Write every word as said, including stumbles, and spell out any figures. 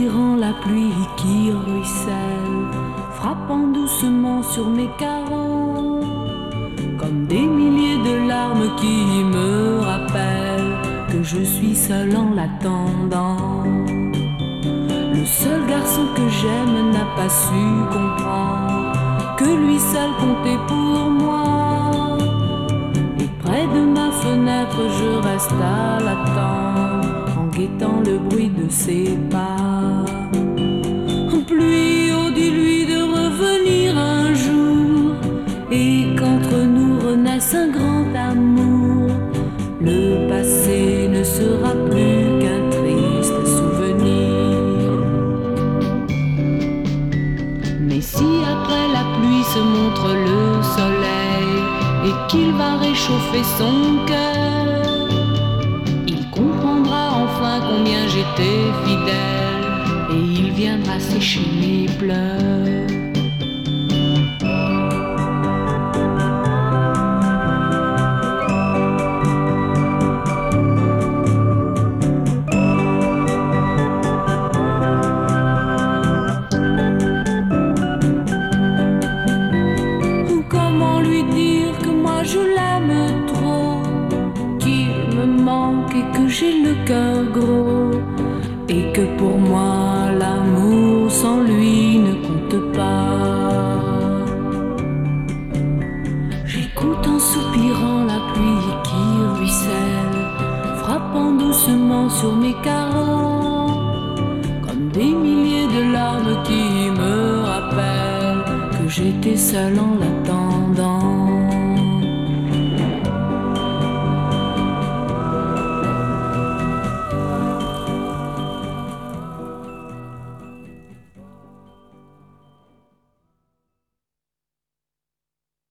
soupirant la pluie qui ruisselle, frappant doucement sur mes carreaux, comme des milliers de larmes qui me rappellent que je suis seul en l'attendant. Le seul garçon que j'aime n'a pas su comprendre que lui seul comptait pour moi. Et près de ma fenêtre je reste à l'attendre, en guettant le bruit de ses pas. Pluie, oh dis-lui de revenir un jour, et qu'entre nous renaisse un grand amour. Le passé ne sera plus qu'un triste souvenir. Mais si après la pluie se montre le soleil et qu'il va réchauffer son cœur, il comprendra enfin combien j'étais fidèle, et il viendra sécher mes pleurs. Comment lui dire que moi je l'aime trop, qu'il me manque et que j'ai le cœur gros, et que pour moi l'amour sans lui ne compte pas. J'écoute en soupirant la pluie qui ruisselle, frappant doucement sur mes carreaux, comme des milliers de larmes qui me rappellent que j'étais seul en l'attendant.